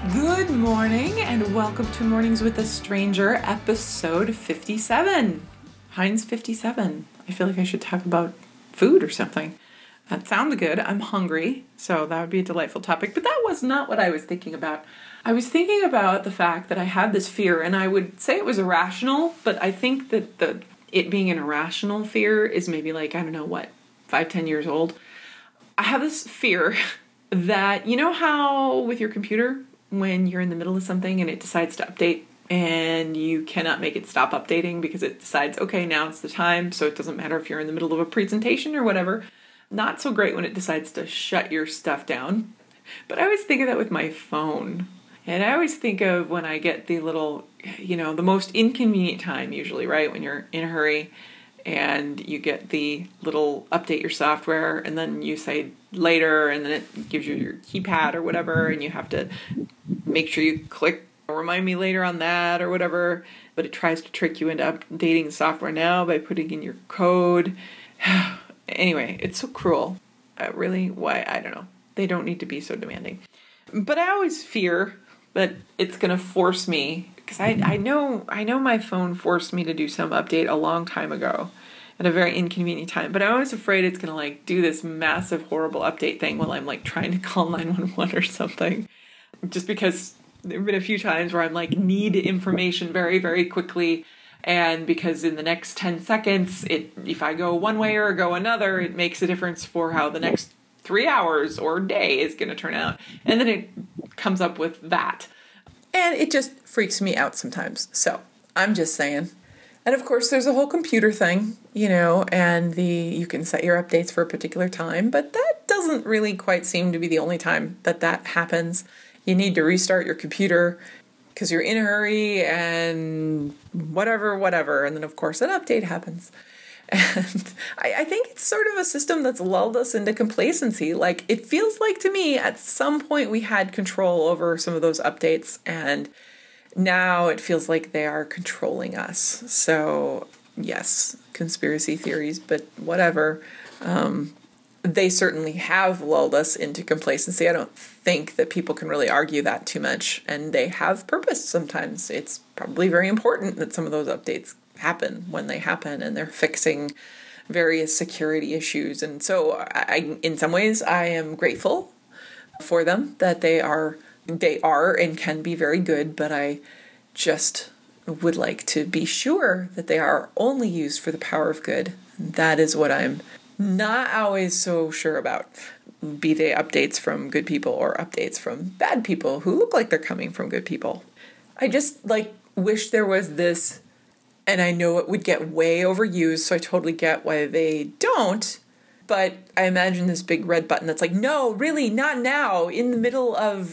Good morning and welcome to Mornings with a Stranger, episode 57. Heinz 57. I feel like I should talk about food or something. That sounds good. I'm hungry, so that would be a delightful topic. But that was not what I was thinking about. I was thinking about the fact that I have this fear, and I would say it was irrational, but I think that it being an irrational fear is maybe 5-10 years old. I have this fear that, you know how with your computer, when you're in the middle of something and it decides to update and you cannot make it stop updating because it decides, okay, now it's the time, so it doesn't matter if you're in the middle of a presentation or whatever. Not so great when it decides to shut your stuff down. But I always think of that with my phone. And I always think of when I get the little, the most inconvenient time usually, right? When you're in a hurry and you get the little update your software and then you say later and then it gives you your keypad or whatever and you have to make sure you click remind me later on that or whatever, but it tries to trick you into updating the software now by putting in your code. Anyway, it's so cruel. Why? I don't know. They don't need to be so demanding. But I always fear that it's going to force me, because I know my phone forced me to do some update a long time ago at a very inconvenient time, but I'm always afraid it's going to do this massive, horrible update thing while I'm trying to call 911 or something. Just because there have been a few times where I'm need information very, very quickly. And because in the next 10 seconds, if I go one way or go another, it makes a difference for how the next 3 hours or day is going to turn out. And then it comes up with that. And it just freaks me out sometimes. So I'm just saying. And of course, there's a whole computer thing, and you can set your updates for a particular time, but that doesn't really quite seem to be the only time that happens. You need to restart your computer because you're in a hurry and whatever. And then, of course, an update happens. And I think it's sort of a system that's lulled us into complacency. It feels like to me at some point we had control over some of those updates, and now it feels like they are controlling us. So, yes, conspiracy theories, but whatever. They certainly have lulled us into complacency. I don't think that people can really argue that too much, and they have purpose sometimes. It's probably very important that some of those updates happen when they happen, and they're fixing various security issues. And so in some ways, I am grateful for them, that they are and can be very good, but I just would like to be sure that they are only used for the power of good. That is what I'm not always so sure about, be they updates from good people or updates from bad people who look like they're coming from good people. I just wish there was this, and I know it would get way overused, so I totally get why they don't, but I imagine this big red button that's no, really, not now, in the middle of,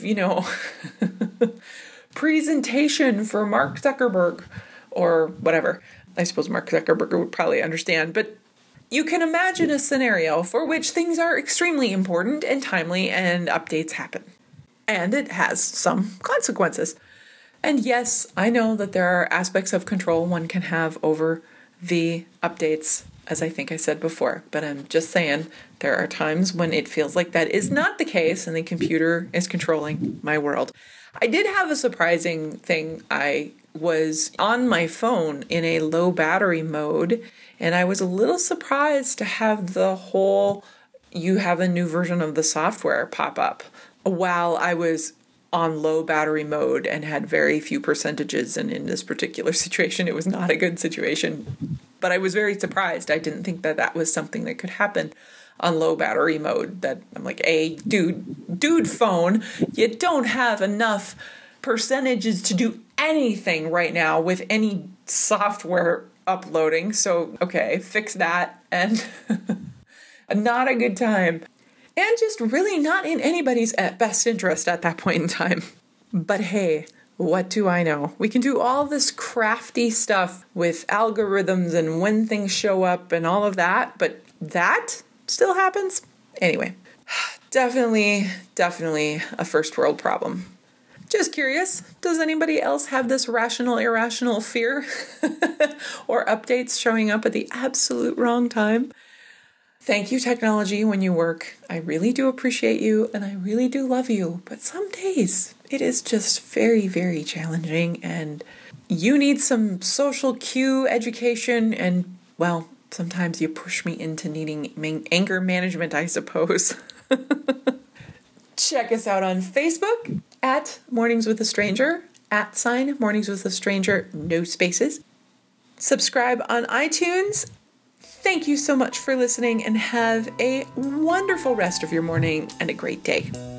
presentation for Mark Zuckerberg or whatever. I suppose Mark Zuckerberg would probably understand, but you can imagine a scenario for which things are extremely important and timely and updates happen. And it has some consequences. And yes, I know that there are aspects of control one can have over the updates, as I think I said before. But I'm just saying there are times when it feels like that is not the case and the computer is controlling my world. I did have a surprising thing. I was on my phone in a low battery mode, and I was a little surprised to have the whole "you have a new version of the software" pop up while I was on low battery mode and had very few percentages. And in this particular situation, it was not a good situation. But I was very surprised. I didn't think that was something that could happen on low battery mode. That I'm hey, dude phone, you don't have enough percentages to do anything right now with any software uploading. So, okay, fix that. And not a good time. And just really not in anybody's best interest at that point in time. But hey, what do I know? We can do all this crafty stuff with algorithms and when things show up and all of that, but that still happens? Anyway, definitely a first world problem. Just curious, does anybody else have this rational, irrational fear or updates showing up at the absolute wrong time? Thank you, technology, when you work. I really do appreciate you, and I really do love you. But some days, it is just very, very challenging, and you need some social cue education, and, well, sometimes you push me into needing anger management, I suppose. Check us out on Facebook at Mornings with a Stranger, @ Mornings with a Stranger, no spaces. Subscribe on iTunes. Thank you so much for listening, and have a wonderful rest of your morning and a great day.